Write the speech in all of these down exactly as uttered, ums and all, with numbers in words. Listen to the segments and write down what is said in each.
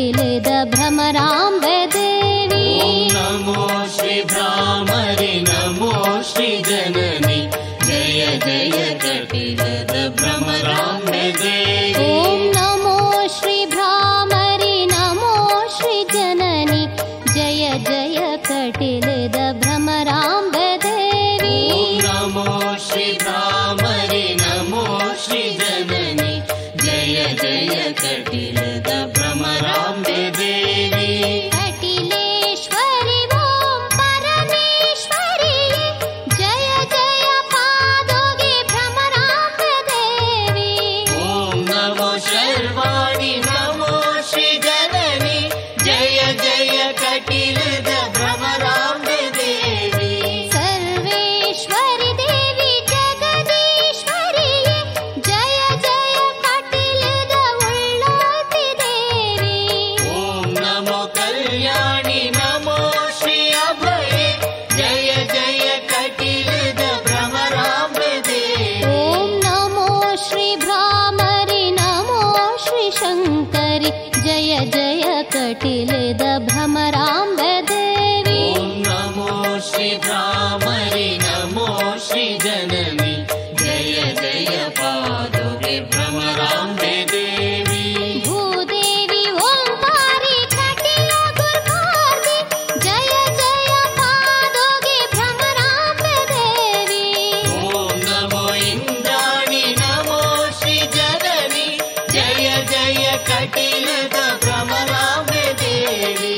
ಕಟಿಲದ ಭ್ರಮರಾಂಬೆ ದೇವಿ. ನಮೋ ಶ್ರೀ ಭ್ರಾಮರಿ ನಮೋ ಶ್ರೀ ಜನನಿ ಜಯ ಜಯ ಕಟಿಲದ ಭ್ರಮರಾಂಬೆ ದೇವಿ. ಓಂ ನಮೋ ಶ್ರೀ ಭ್ರಾಮರಿ ನಮೋ ಶ್ರೀ ಜನನಿ ಜಯ ಜಯ ಕಟಿಲದ ಭ್ರಮರಾಂಬೆ ದೇವಿ. ನಮೋ ಶ್ರೀ ಭ್ರಾಮರಿ ನಮೋ ಶ್ರೀ ಜನನಿ ಜಯ ಜಯ ಕಟಿಲದ ಭ್ರಮರಾಂಬೆ ದೇವಿ. ಕಟಿಲೇಶ್ವರಿ ಓಂ ಪರಮೇಶ್ವರಿ ಜಯ ಜಯ ಪಾದೋಗೆ ಭ್ರಮರಾಂಬೆ ದೇವಿ. ಓಂ ನಮೋ ಶರ್ವಾಣಿ ನಮೋ ಶ್ರೀ ಜನನಿ ಜಯ ಜಯ ಕಟಿಲದ ಭ್ರಮರಾಂಬೆ ದೇವಿ. ಸರ್ವೇಶ್ವರಿ ದೇವಿ ಜಗದೀಶ್ವರಿ ಜಯ ಜಯ ಕಟಿಲದ ಉಳ್ಳಾತಿ ದೇವಿ. ಓಂ ನಮೋ ಕಲ್ಯಾಣಿ ನಮೋ ಶ್ರೀ ಅಭಯೆ ಜಯ ಜಯ ಕಟಿಲದ ಭ್ರಮರಾಂಬೆ ದೇವಿ. ಓಂ ನಮೋ ಶ್ರೀ ಭ್ರಾಮರಿ ನಮೋ ಶ್ರೀ ಶಂಕರಿ ಜಯ ಜಯ ಕಟಿಲದ ಭ್ರಮರಾಂಬೆ ದೇವಿ. ಓಂ ನಮೋ ಶ್ರೀ ಭ್ರಾಮರಿ ನಮೋ ಶ್ರೀ ಜನನಿ ಜಯ ಜಯ ಪಾದುಕೆ ಭ್ರಮರಾಂಬೆ ದೇವಿ. ಭೂದೇವಿ ಓಂಕಾರಿ ಕಟಿಲ ಗುರ್ಮಾರ್ಗಿ ಜಯ ಜಯ ಪಾದೋಗೆ ಭ್ರಮರಾಂಬೆ ದೇವಿ. ಓಂ ನಮೋ ಇಂದ್ರಾಣಿ ನಮೋ ಶ್ರೀ ಜನನಿ ಜಯ ಜಯ ಕಟಿಲದ ಭ್ರಮರಾಂಬೆ ದೇವಿ.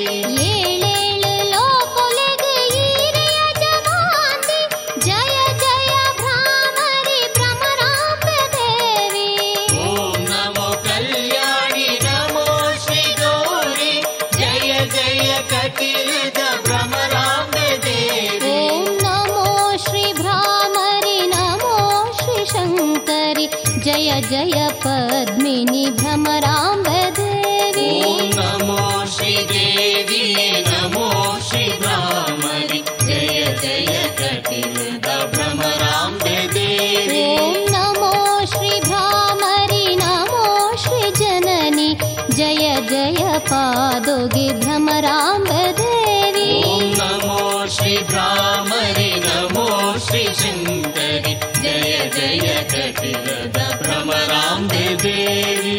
ಏಳೇಳು ಲೋಕುಲೆಗೆ ಈರೆಯ ಜಮಾಂತಿ ಜಯ ಜಯ ಭ್ರಾಮರಿ ಭ್ರಮರಾಂಬೆ ದೇವಿ. ಓಂ ನಮೋ ಕಲ್ಯಾಣಿ ನಮೋ ಶ್ರೀ ಗೌರಿ ಜಯ ಜಯ ಕಟಿಲದ ಭ್ರಮರಾಂಬೆ ದೇವಿ. ಓಂ ನಮೋ ಶ್ರೀ ಭ್ರಾಮರಿ ನಮೋ ಶ್ರೀ ಶಂಕರಿ ಜಯ ಜಯ ಪದ್ಮಿನಿ ಭ್ರಮರಾಂಬೆ ದೇವಿ. ಓಂ ನಮೋ ಶ್ರೀ ದೇವಿಯೇ ನಮೋ ಶ್ರೀ ಭ್ರಾಮರಿ ಜಯ ಜಯ ಕಟಿಲದ ಭ್ರಮರಾಂಬೆ ದೇವಿ. ಓಂ ನಮೋ ಶ್ರೀ ಭ್ರಾಮರಿ ನಮೋ ಶ್ರೀ ಜನನಿ ಜಯ ಜಯ ಪಾದೋಗೆ ಭ್ರಮರಾಂಬೆ ದೇವಿ. ಓಂ ನಮೋ ಶ್ರೀ ಭ್ರಾಮರಿ ನಮೋ ಶ್ರೀ ಶಂಕರಿ ಜಯ ಜಯ ಕಟಿಲದ ಭ್ರಮರಾಂಬೆ ದೇವಿ.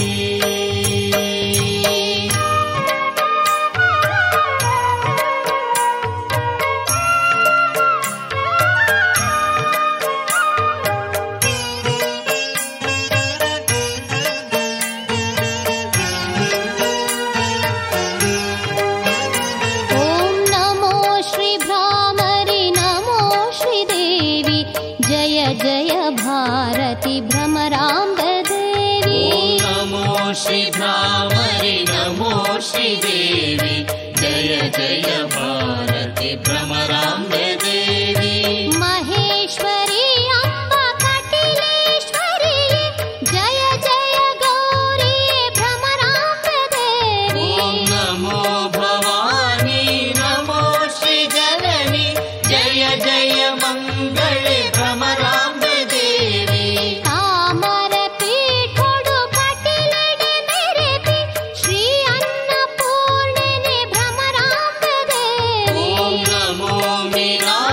ಓಂ ನಮೋ ಶ್ರೀ ಭ್ರಾಮರಿ ನಮೋ ಶ್ರೀ ದೇವಿ ಜಯ ಜಯ ಭಾರತಿ ಭ್ರಮರಾಂಬೆ ದೇವಿ. ಓಂ ನಮೋ ಶ್ರೀ ಭ್ರಾಮರಿ ನಮೋ ಶ್ರೀ ದೇವಿ ಜಯ ಜಯ ಭಾರತಿ ಭ್ರಮರಾಂಬೆ ದೇವಿ. ಮಹೇಶ್ವರಿ ಅಂಬ ಕಟಿಲೇಶ್ವರಿ ಜಯ ಜಯ ಗೌರಿ ಭ್ರಮರಾಂಬೆ ದೇವಿ. ಓಂ ನಮೋ ಭವಾನಿ ನಮೋ ಶ್ರೀ ಜನನಿ ಜಯ ಜಯ ಮಂಗಳೇ ಭ್ರಮರಾಂಬೆ ದೇವಿ. ತಾಮರ ಪೀಠೊಡು ಕಟಿಲೆಡೆ ಮೆರೆಪಿ ಶ್ರೀ ಅನ್ನಪೂರ್ಣನೆ ಭ್ರಮರಾಂಬೆ ದೇವಿ. ಓಂ ನಮೋ ಮೀನಾ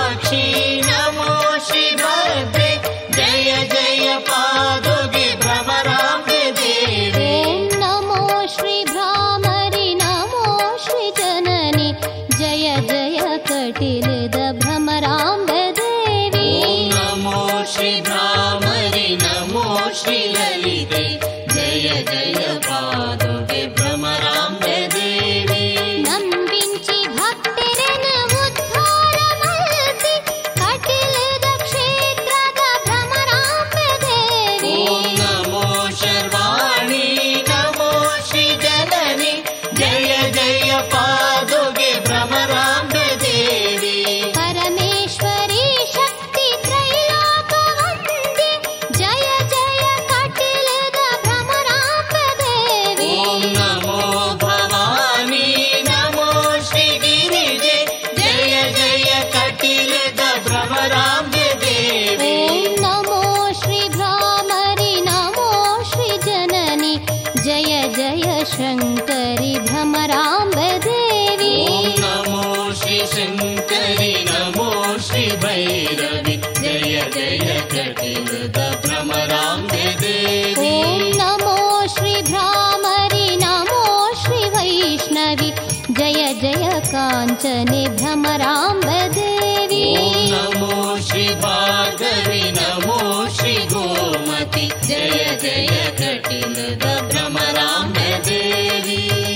ಶಂಕರಿ ಭ್ರಮರಾಂಬೆ ದೇವಿ. ಓಂ ನಮೋ ಶ್ರೀ ಶಂಕರಿ ನಮೋ ಶ್ರೀ ಭೈರವಿ ಜಯ ಜಯ ಕಟಿಲದ ಭ್ರಮರಾಂಬೆ ದೇವಿ. ಓಂ ನಮೋ ಶ್ರೀ ಭ್ರಾಮರಿ ನಮೋ ಶ್ರೀ ವೈಷ್ಣವಿ ಜಯ ಜಯ ಕಾಂಚನೆ ಭ್ರಮರಾಂಬೆ ದೇವಿ. ಓಂ ನಮೋ ಶ್ರೀ ಭಾರ್ಗವಿ ನಮೋ ಶ್ರೀ ಗೋಮತಿ ಜಯ ಜಯ ಕಟಿಲದ ಭ್ರಮರಾಂಬೆ ದೇವಿ.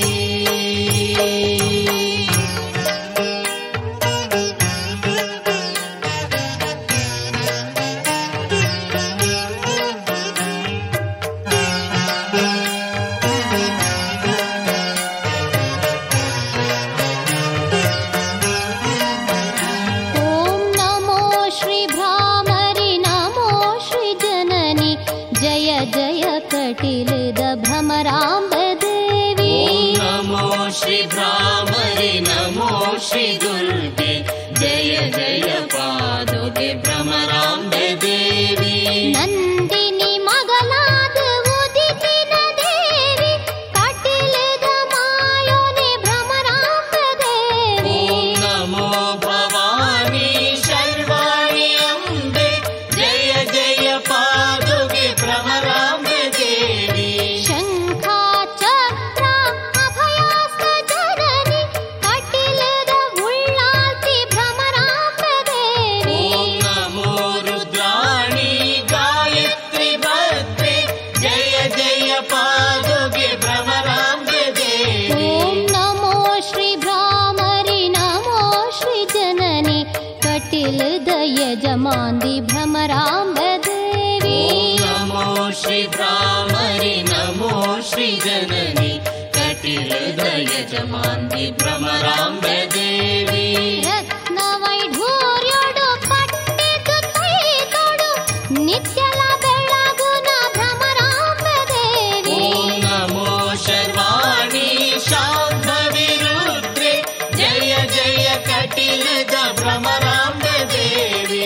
ಕಟಿಲದ ಭ್ರಮರಾಂಬೆ ದೇವಿ. ಓಂ ನಮೋ ಶ್ರೀ ಭ್ರಾಮರಿ ನಮೋ ಶ್ರೀ ದುರ್ಗೆ ಜಯ ಜಯ ಪಾದುಗೆ ಭ್ರಮರಾಂಬೆ ದೇವಿ. ನಂದಿನಿ ಮಗಲಾದ ಉದಿತಿನ ದೇವಿ ಕಟಿಲದ ಮಾಯೋನೆ ಭ್ರಮರಾಂಬೆ ದೇವಿ. ಓಂ ನಮೋ ಭವಾನಿ ಶರ್ವಾಣಿ ಅಂಬೆ ಜಯ ಜಯ ಪಾದುಗೆ ಭ್ರಮರಾಂಬೆ ದೇವಿ. ಶಂಖ ಚಕ್ರ ಅಭಯಾಸ್ತ ಜನನಿ ಕಟಿಲದ ಉಳ್ಳಾಲ್ತಿ ಭ್ರಮರಾಂಬೆ ದೇವಿ. ಓಂ ನಮೋ ರುದ್ರಾಣಿ ಗಾಯತ್ರಿ ಭದ್ರೆ ಜಯ ಜಯ ಪಾದುಗೆ ಭ್ರಮರಾಂಬೆ ದೇವಿ. ಓಂ ನಮೋ ಶ್ರೀ ಭ್ರಾಮರಿ ನಮೋ ಶ್ರೀ ಜನನಿ ಕಟಿಲದ ಯಜಮಾಂದಿ ಭ್ರಮರಾಂಬೆ ದೇವಿ. ಓಂ ನಮೋ ಶ್ರೀ ಭ್ರಾಮರಿ ನಮೋ ಶ್ರೀ ಜನನಿ ಕಟಿಲದ ಯಜಮಾಂದಿ ಭ್ರಮರಾಂಬೆ ದೇವಿ. ರತ್ನ ವೈಢೂರ್ಯೋಡು ಪಟ್ಟಿದು ತೈತೋಡು ನಿತ್ಯಲ ಬೆಳಗುನ ಭ್ರಮರಾಂಬೆ ದೇವಿ. ಓಂ ನಮೋ ಶರ್ವಾಣಿ ಶಾಂಭವಿ ರುದ್ರೆ ಜಯ ಜಯ ಕಟಿಲದ ಭ್ರಮರಾಂಬೆ ದೇವಿ.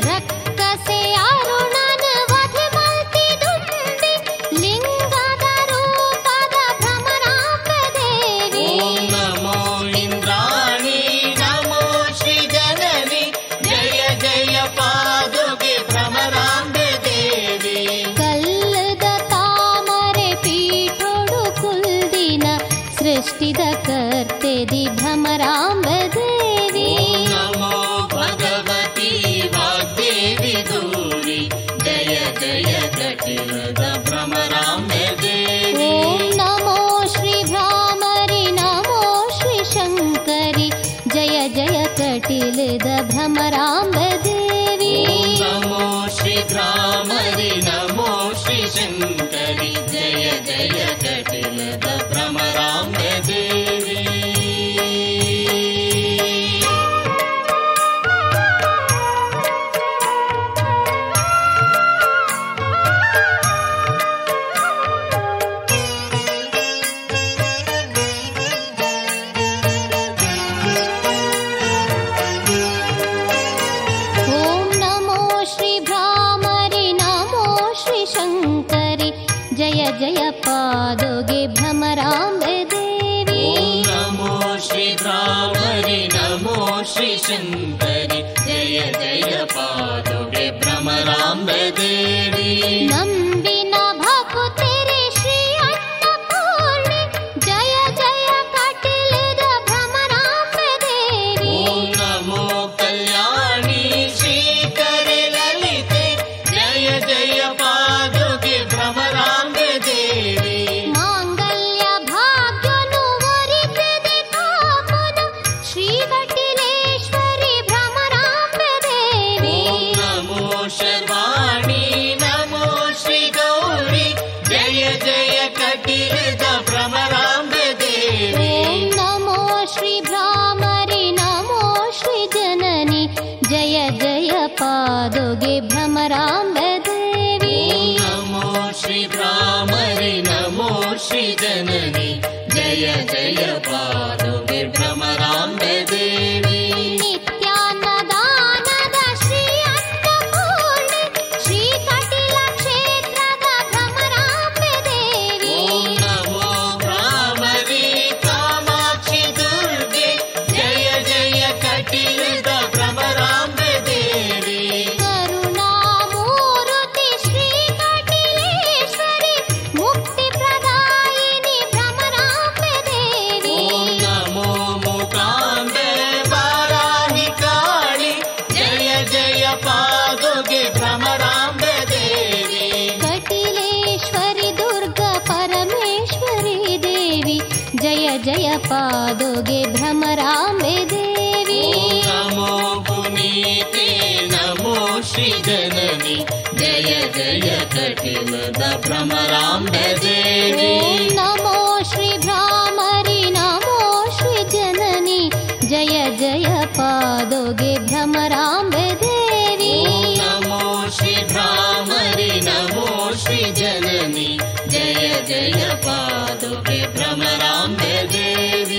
ರಕ್ಕಸೆ ಅರುಣನ ವಧೆ ಮಲ್ತಿದುಂಡಿ ಲಿಂಗದ ರೂಪದ ಭ್ರಮರಾಂಬೆ ದೇವಿ. ಓಂ ನಮೋ ಇಂದ್ರಾಣಿ ನಮೋ ಶ್ರೀ ಜನನಿ ಜಯ ಜಯ ಪಾದುಗೆ ಭ್ರಮರಾಂಬೆ ದೇವಿ. ಕಲ್ಲದ ತಾಮರೆ ಪೀಠೋಡು ಕುಲ್ದಿನ ಸೃಷ್ಟಿದ ಕರ್ತೆದಿ ಭ್ರಮರಾಂಬೆ ದೇವಿ. ಓಂ ನಮೋ ಭಗವತಿ ವಾಗ್ದೇವಿ ಗೌರಿ ಜಯ ಜಯ ಕಟಿಲದ ಭ್ರಮರಾಂಬೆ ದೇವಿ. ಓಂ ನಮೋ ಶ್ರೀ ಭ್ರಾಮರಿ ನಮೋ ಶ್ರೀ ಶಂಕರಿ ಜಯ ಜಯ ಕಟಿಲದ ಭ್ರಮರಾಂಬೆ ದೇವಿ. ಓಂ ನಮೋ ಶ್ರೀ ಭ್ರಾಮರಿ ನಮೋ ಶ್ರೀ ಶಂಕರಿ ಜಯ ಜಯ ಕಟಿಲದ ಭ್ರಮರಾಂಬೆ ದೇವಿ. ಓಂ ನಮೋ ಶ್ರೀ ಭ್ರಾಮರಿ ನಮೋ ಶ್ರೀ ಶಂಕರಿ ಜಯ ಜಯ ಪಾದೋಗೆ ಭ್ರಮರಾಂಬೆ ದೇವಿ. ಓಂ ನಮೋ ಶ್ರೀ ಭ್ರಾಮರಿ ನಮೋ ಶ್ರೀ ಶಂಕರಿ ಜಯ ಜಯ ಪಾದುಗೆ ಭ್ರಮರಾಂಬೆ ದೇವಿ. ನಂಬಿನ ಭಕುತಿರಿ ಶ್ರೀ ಅನ್ನಪೂರ್ಣೆ ಜಯ ಜಯ ಕಟಿಲದ ಭ್ರಮರಾಂಬೆ ದೇವಿ. ಓಂ ನಮೋ ಕಲ್ಯಾಣಿ ಶ್ರೀಕರಿ ಲಲಿತೆ ಜಯ ಜಯ ಪಾದುಗೆ ಭ್ರಮರಾಂಬೆ ದೇವಿ. ಮಾಂಗಲ್ಯ ಭಾಗ್ಯನು ವರಿಸಿದೆ ಕಾಮನು ಶ್ರೀ ಕಟಿಲೇಶ್ವರಿ ಭ್ರಮರಾಂಬೆ ದೇವಿ. ಓಂ ನಮೋ ಶರ್ವಾಣಿ ನಮೋ ಶ್ರೀ ಗೌರಿ ಜಯ ಜಯ ಕಟಿಲದ ಭ್ರಮರಾಂಬೆ ದೇವಿ. ಓಂ ನಮೋ ಶ್ರೀ ಭ್ರಾಮರಿ ನಮೋ ಶ್ರೀ ಜನನಿ ಜಯ ಜಯ ಪಾದೋಗೆ ಭ್ರಮರಾಂಬೆ ದೇವಿ. ಓಂ ನಮೋ ಶ್ರೀ ಭ್ರಾಮರಿ ನಮೋ ಶ್ರೀ ಜನನಿ ಜಯ ಜಯ ಪಾದುಗೆ ಭ್ರಮರಾಂಬೆ ದೇವಿ. ನಿತ್ಯಾನ್ನದಾನದ ಶ್ರೀ ಅನ್ನಪೂರ್ಣೆ ಶ್ರೀ ಕಟಿಲ ಕ್ಷೇತ್ರದ ಭ್ರಮರಾಂಬೆ ದೇವಿ. ಓಂ ನಮೋ ಭ್ರಾಮರಿ ಪಾದುಗೆ ಭ್ರಮರಾಂಬೆ ದೇವಿ. ನಮೋ ಪುನೀತೆ ನಮೋ ಶ್ರೀ ಜನನಿ ಜಯ ಜಯ ಕಟಿಲದ ಭ್ರಮರಾಂಬೆ ದೇವಿ. ನಮೋ ಶ್ರೀ ಭ್ರಾಮರಿ ನಮೋ ಶ್ರೀ ಜನನಿ ಜಯ ಜಯ ಪಾದುಗೆ ಭ್ರಮರಾಂಬೆ ದೇವಿ. ನಮೋ ಶ್ರೀ ಭ್ರಾಮರಿ ನಮೋ ಶ್ರೀ ಜನನಿ ಜಯ ಜಯ ಪಾದುಗೆ ಭ್ರಮರಾಂಬೆ ದೇವಿ.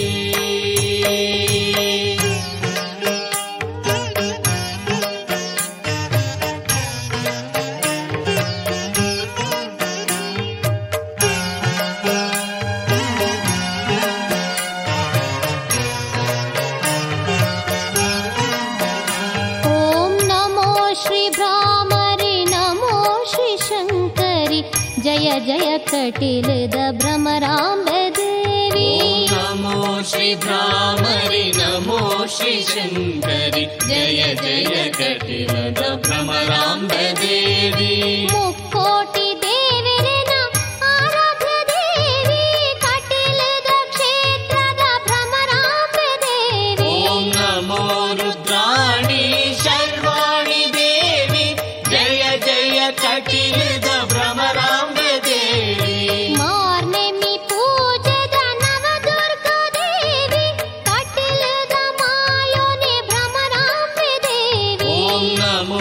ಜಯ ಜಯ ಕಟಿಲದ ಭ್ರಮರಾಂಬೆ ದೇವಿ. ನಮೋ ಶ್ರೀ ಭ್ರಾಮರಿ ನಮೋ ಶ್ರೀ ಶಂಕರಿ ಜಯ ಜಯ ಕಟಿಲದ ಭ್ರಮರಾಂಬೆ ದೇವಿ. ಮುಕ್ಕೋಟಿ ದೇವಿರನ ಆರಾಧ್ಯ ದೇವಿ ಕಟಿಲದ ಕ್ಷೇತ್ರದ ಭ್ರಮರಾಂಬೆ ದೇವಿ. ನಮೋ ರುದ್ರಾಣಿ ಶರ್ವಾಣಿ ದೇವಿ ಜಯ ಜಯ ಕಟಿಲದ ಭ್ರಮರಾಂಬೆ ದೇವಿ. ಮಾರ್ನೆಮಿ ಪೂಜದ ನವದುರ್ಗ ದೇವಿ ಕಟಿಲದ ಮಾಯೋನಿ ಭ್ರಮರಾಂಬೆ ದೇವಿ. ನಮೋ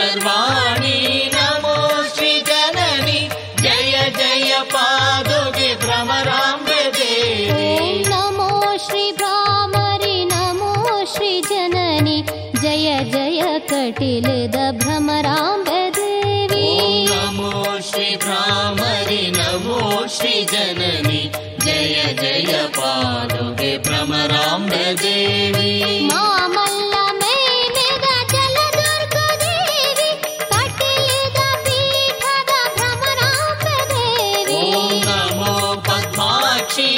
ಶರ್ವಾಣಿ ನಮೋ ಶ್ರೀ ಜನನಿ ಜಯ ಜಯ ಪಾದುಗೆ ಭ್ರಮರಾಂಬೆ ದೇವಿ. ನಮೋ ಶ್ರೀ ಭ್ರಾಮರಿ ನಮೋ ಶ್ರೀ ಜನನಿ ಜಯ ಜಯ ಕಟಿಲದ ಭ್ರಮರಾಂಬೆ ದೇವಿ. ನಮೋ ಶ್ರೀ ಭ್ರಾಮರಿ ನಮೋ ಶ್ರೀ ಜನನಿ ಜಯ ಜಯ ಪಾದುಗೆ ಭ್ರಮರಾಂಬೆ ದೇವಿ. ಮಾಮಲ್ಲ ಮೇನೆದ ಜಲದುರ್ಗ ದೇವಿ ಕಟಿಲದ ಪೀಠದ ಭ್ರಮರಾಂಬೆ ದೇವಿ. ನಮೋ ಪದ್ಮಾಕ್ಷಿ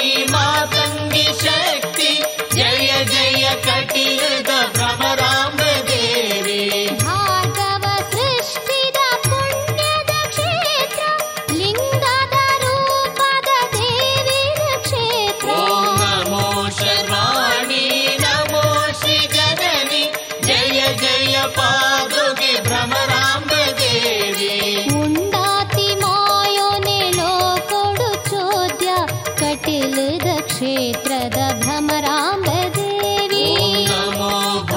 ಮಾತಂಗಿ ಶಕ್ತಿ ಜಯ ಜಯ ಕಟಿಲದ ಭ್ರಮರಾಂಬೆ ದೇವಿ. ಭಾರ್ಗವ ಸೃಷ್ಟಿದ ಪುಣ್ಯದ ಕ್ಷೇತ್ರ ಲಿಂಗದ ರೂಪದ ದೇವಿಯ ಕ್ಷೇತ್ರ. ನಮೋ ಶರ್ವಾಣಿ ನಮೋ ಶ್ರೀ ಜನನಿ ಜಯ ಜಯ ಪಾದುಗೆ ಭ್ರಮರಾಂಬೆ ದೇವಿ. ಉಂಡಾತಿ ಮಾಯೋನೆ ಲೋಕೊಡು ಚೋದ್ಯ ಕಟಿಲದ ಕ್ಷೇತ್ರದ ಭ್ರಮರಾಂಬೆ ದೇವಿ. ನಮೋ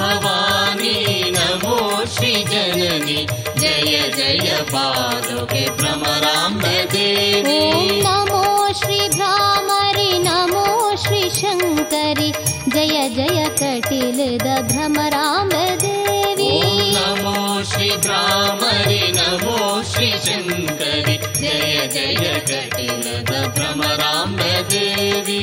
ಭವಾನಿ ನಮೋ ಶ್ರೀ ಜನನಿ ಜಯ ಜಯ ಪಾದುಗೆ ಭ್ರಮರಾಂಬೆ ದೇವಿ. ನಮೋ ಶ್ರೀ ಭ್ರಾಮರಿ ನಮೋ ಶ್ರೀ ಶಂಕರಿ ಜಯ ಜಯ ಕಟಿಲದ ಭ್ರಮರಾಂಬೆ ದೇವಿ. ನಮೋ ಶ್ರೀ ಭ್ರಾಮರಿ ನಮೋ ಶ್ರೀ ಶಂಕರಿ ಜಯ ಜಯ ಕಟಿಲದ ಭ್ರಮರಾಂಬೆ ದೇವಿ.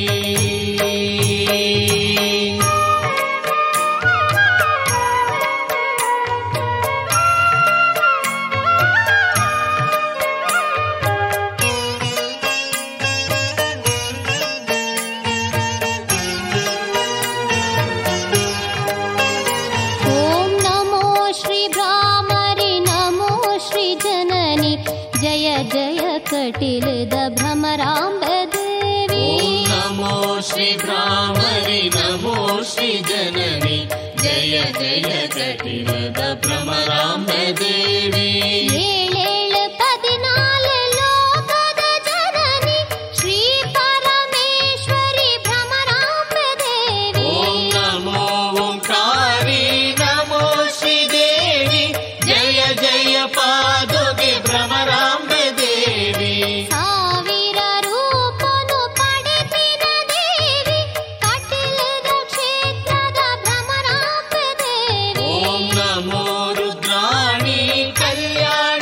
ಓಂ ನಮೋ ಶ್ರೀ ಭ್ರಾಮರಿ ನಮೋ ಶ್ರೀ ಜನನಿ ಜಯ ಜಯ ಕಟಿಲದ ಭ್ರಮರಾಂಬೆ ದೇವಿ. ನಮೋ ಶ್ರೀ ಭ್ರಾಮರಿ ನಮೋ ಶ್ರೀ ಜನನಿ ಜಯ ಜಯ ಕಟಿಲದ ಭ್ರಮರಾಂಬೆ ದೇವಿ. ಏಳೇಳು ಪದಿನಾಲು ಲೋಕದ ಜನನಿ ಶ್ರೀ ಪರಮೇಶ್ವರಿ ಭ್ರಮರಾಂಬೆ ದೇವಿ. ನಮೋ ಓಂಕಾರಿ ನಮೋ ಶ್ರೀ ದೇವಿ ಜಯ ಜಯ ಪಾದುಗೆ ಭ್ರಮರಾಂಬೆ ದೇವಿ. ಸಾವಿರ ರೂಪನು ಪಡೆದಿನ ದೇವಿ ಕಟಿಲದ ಕ್ಷೇತ್ರದ ಭ್ರಮರಾಂಬೆ ದೇವಿ. ನಮೋ ರುದ್ರಾಣಿ ಕಲ್ಯಾಣ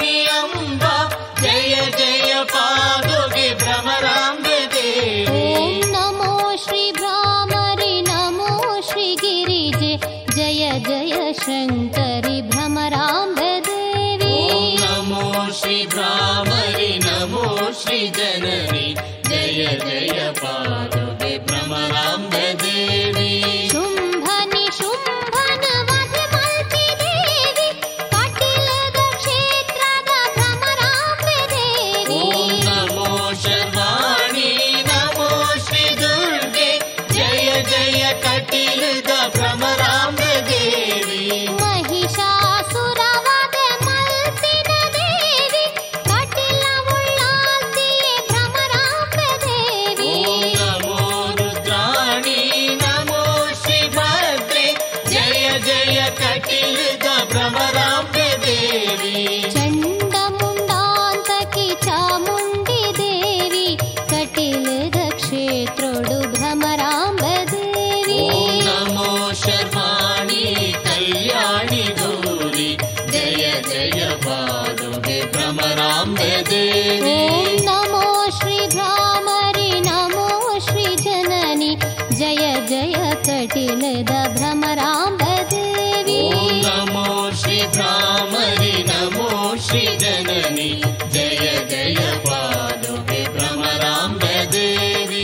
ಜಯ ಜಯ ಕಟಿಲದ ಭ್ರಮರಾಂಬ ದೇವಿ. ಓಂ ನಮೋ ಶ್ರೀ ಭ್ರಾಮರಿ ನಮೋ ಶ್ರೀ ಜನನಿ ಜಯ ಜಯ ಪಾದುಕೆ ಭ್ರಮರಾಂಬ ದೇವಿ.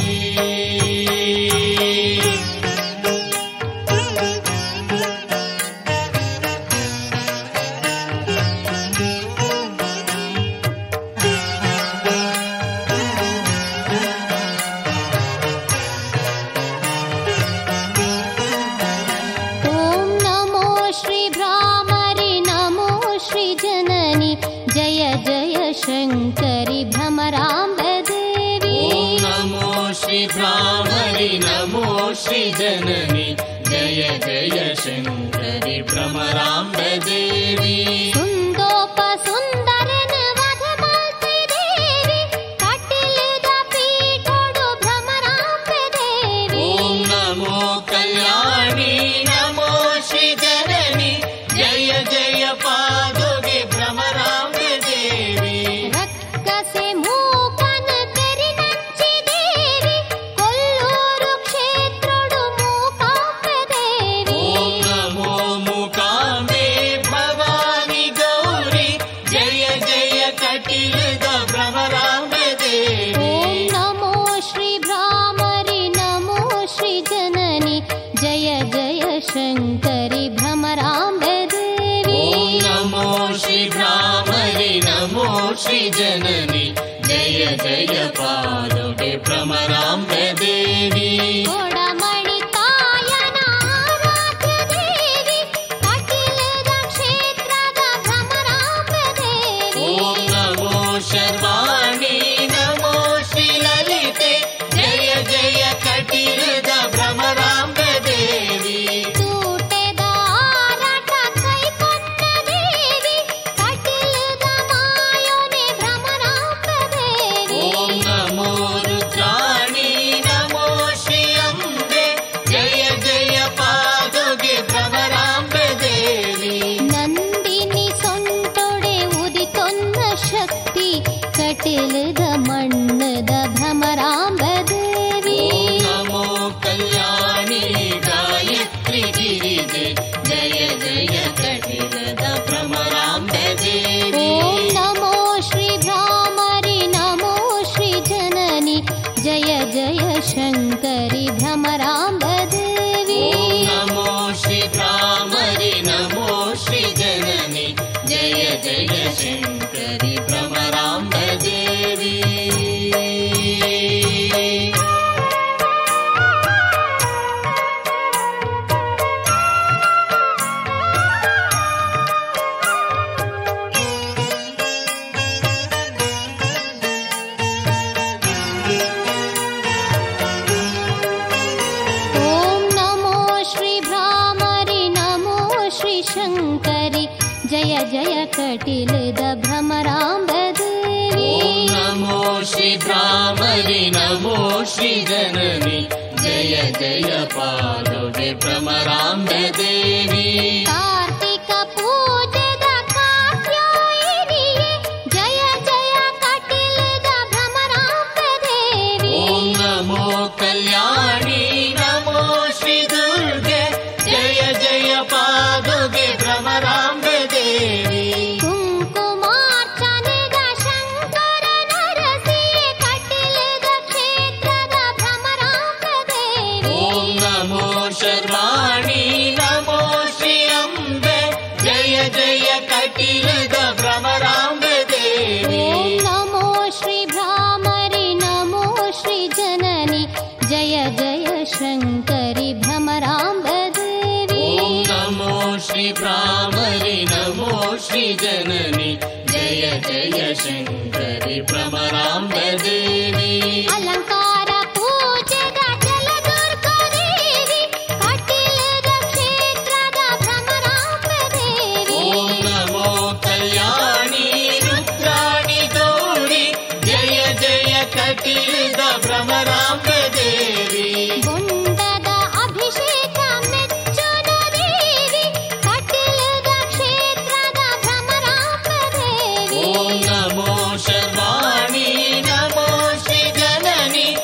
ಶಂಕರಿ ಭ್ರಮರಾಂಬ ದೇವಿ. ಓಂ ನಮೋ ಶ್ರೀ ಭ್ರಾಮರಿ ನಮೋ ಶ್ರೀ ಜನನಿ ಜಯ ಜಯ ಶಂಕರಿ ಭ್ರಮರಾಂಬ ದೇವಿ. ಸುಂದೋಪ ಸುಂದರನ ವಧಮಾಲ್ತಿ ದೇವಿ ಕಟಿಲದ ಪೀಠೋಡು ಭ್ರಮರಾಂಬ ದೇವಿ. ಓಂ ನಮೋ ಕಲ್ಯಾಣಿ ನಮೋ ಶ್ರೀ ಜನನಿ ಜಯ ಜಯ ಪಾದುಗೆ ಭ್ರಮರಾಂಬ ದೇವಿ. ರಕ್ಕಸೆ ಮೂಕನ ತೆರಿನಂಚಿ ದೇವಿ ಕೊಲ್ಲೂರು ಕ್ಷೇತ್ರೋಡು ಮೂಕಾಂಬ ದೇವಿ. ಓಂ ನಮೋ ಮೂಕಾಂಬೆ ಭವಾನಿ ಗೌರಿ ಜಯ ಜಯ ಕಟಿಲದ ಭ್ರಮರಾಂಬ ದೇವಿ. ಓಂ ನಮೋ ಶ್ರೀ ಭ್ರಾಮರಿ ನಮೋ ಶ್ರೀ ಜನನಿ ಜಯ ಜಯ ಶಂಕರಿ ಭ್ರಮರಾಂಬ ದೇವಿ. ಓಂ ನಮೋ ಶ್ರೀ ಭ್ರಾಮರಿ ನಮೋ ಶ್ರೀ ಜನನಿ ಜಯ ಜಯ ಪಾದುಕೆ ಭ್ರಮರಾಂಬ ದೇವಿ. ಕೊಡಮಣಿ ತಾಯನ ಆರಾಧ್ಯ ದೇವಿ ಕಟಿಲದ ಕ್ಷೇತ್ರದ ಭ್ರಮರಾಂಬ ದೇವಿ. ಓಂ ನಮೋ ಶರ್ವಾಣಿ ನಮೋ ಶ್ರೀ ಲಲಿತೆ ಜಯ ಜಯ ಕಟಿಲದ ಭ್ರಮರಾಂಬ ದೇವಿ. ತೂಟೆದ ಆರಾಟ ಕೈಕೊಂಡ ದೇವಿ ಕಟಿಲದ ಮಾಯೋನೆ ಭ್ರಮರಾಂಬ ದೇವಿ. ಓಂ ನಮೋ ರುದ್ರಾಣಿ ನಮೋ ಶ್ರೀ ಅಂಬೆ ಜಯ ಜಯ ಪಾದುಗೆ ಭ್ರಮರಾಂಬ ದೇವಿ. ನಂದಿನಿ ಸೊಂಟೊಡೆ ಉದಿತೊನ್ನ ಶಕ್ತಿ ಕಟಿಲದ ಮಣ್ಣದ ಭ್ರಮರಾಂಬ ದೇವಿ. ಓಂ ನಮೋ ಕಲ್ಯಾಣಿ ಗಾಯತ್ರಿ ಗಿರಿಜೆ ಜಯ ಜಯ ಕಟಿಲದ ಭ್ರಮರಾಂಬ ದೇವಿ. ಓಂ ನಮೋ ಶ್ರೀ ಭ್ರಾಮರಿ ನಮೋ ಶ್ರೀ ಜನನಿ ಜಯ ಜಯ ಶಂಕರಿ ಭ್ರಮರಾಂಬ ದೇವಿ. ಓಂ ನಮೋ ಶ್ರೀ ಭ್ರಾಮರಿ ನಮೋ ಶ್ರೀ ಜನನಿ ಜಯ ಜಯ ಶಂಕರಿ ಭ್ರಮರಾಂಬ ದೇವಿ. ಓಂ ನಮೋ ಶ್ರೀ ಭ್ರಾಮರಿ ನಮೋ ಶ್ರೀ ಶಂಕರಿ ಜಯ ಜಯ ಕಟಿಲದ ಭ್ರಮರಾಂಬ ದೇವಿ. ಓಂ ನಮೋ ಶ್ರೀ ಭ್ರಾಮರಿ ನಮೋ ಶ್ರೀ ಜನನಿ ಜಯ ಜಯ ಪಾದುಗೆ ಭ್ರಮರಾಂಬ ದೇವಿ. ಕಾರ್ತಿಕ ಪೂಜೆದ ಕಾತ್ಯಾಯಿನಿಯೇ ಜಯ ಜಯ ಕಟಿಲದ ಭ್ರಮರಾಂಬ ದೇವಿ. ಓಂ ನಮೋ ಕಲ್ಯಾಣಿ ನಮೋ ಶ್ರೀ ದುರ್ಗೆ ಜಯ ಜಯ ಪಾದುಗೆ ಭ್ರಮರಾಂಬ ದೇವಿ. ಕುಂಕುಮಾರ್ಚನೆದ ಶಂಕರ ನರಸಿಯೇ ಕಟಿಲದ ಕ್ಷೇತ್ರದ ಭ್ರಮರಾಂಬ ದೇವಿ. ಓಂ ನಮೋ ಶರ್ವಾಣಿ ನಮೋ ಶ್ರೀ ಅಂಬೆ ಜಯ ಜಯ ಕಟಿಲದ ಭ್ರಮರಾಂಬ ದೇವಿ. ಓಂ ನಮೋ ಶ್ರೀ ಭ್ರಾಮರಿ ನಮೋ ಶ್ರೀ ಜನನಿ ಜಯ ಜಯ ಶಂಕರಿ ಭ್ರಮರಾಂಬ ದೇವಿ. ಓಂ ನಮೋ ಶ್ರೀ ಭ್ರಾಮರಿ ನಮೋ ಶ್ರೀ ಜನನಿ ಜಯ ಜಯ ಶಂಕರಿ ಭ್ರಮರಾಂಬ ದೇವಿ. ಅಲಂಕಾರ ಪೂಜೆದ ಜಲದುರ್ಗ ದೇವಿ ಕಟಿಲದ ಕ್ಷೇತ್ರದ ಭ್ರಮರಾಂಬ ದೇವಿ. ಓಂ ನಮೋ ಕಲ್ಯಾಣಿ ರುದ್ರಾಣಿ ಗೌರಿ ಜಯ ಜಯ ಕಟಿಲದ ಭ್ರಮರಾಂಬ ದೇವಿ. ಗುಂಡದ ಅಭಿಷೇಕ ಮೆಚ್ಚುನ ದೇವಿ ಕಟಿಲದ ಕ್ಷೇತ್ರದ ಭ್ರಮರಾಂಬ ದೇವಿ. ಓಂ ನಮೋ ಶರ್ವಾಣಿ ನಮೋ ಶ್ರೀ ಜನನಿ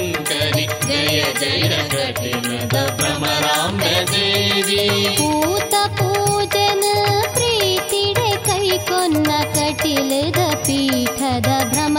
ಶಂಕರಿ ಜಯ ಜಯ ಕಟಿಲದ ಭ್ರಮರಾಂಬೆ ದೇವಿ पूत पूजन प्रीतिडे कैकोन्न कटिलद पीठद भ्रम